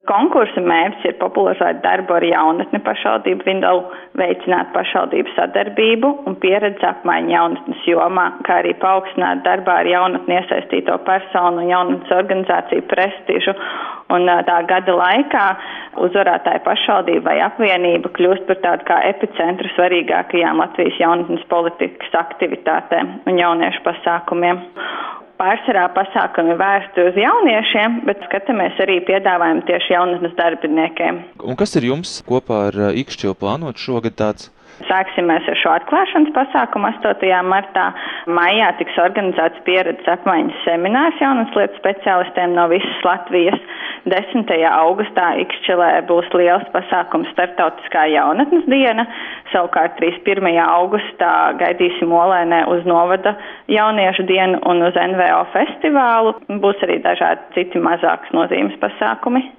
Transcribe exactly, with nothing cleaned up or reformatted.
Konkursa mērķis ir popularizēt darbu ar jaunatni pašvaldību vidū, veicināt pašvaldību sadarbību un pieredzes apmaiņu jaunatnes jomā, kā arī paaugstināt darbā ar jaunatni iesaistīto personu un jaunatnes organizāciju prestižu. Un tā gada laikā uzvarētāja pašvaldība vai apvienība kļūst par tādu kā epicentru svarīgākajām Latvijas jaunatnes politikas aktivitātēm un jauniešu pasākumiem. Pārsvarā pasākumi vērsti uz jauniešiem, bet skatāmies arī piedāvājumu tieši jaunatnes darbiniekiem. Un kas ir jums kopā ar Ikšķilu plānot šogad tāds? Sāksimies ar šo atklāšanas pasākumu astotajā martā. Maijā tiks organizēts pieredzes apmaiņas seminārs jaunatnes lietu speciālistiem no visas Latvijas. desmitajā augustā Ikšķilē būs liels pasākums Startautiskā jaunatnes diena. Savukārt trīsdesmit pirmajā augustā gaidīsim Olēnē uz novada jauniešu dienu un uz N V O festivālu. Būs arī dažādi citi mazākas nozīmes pasākumi.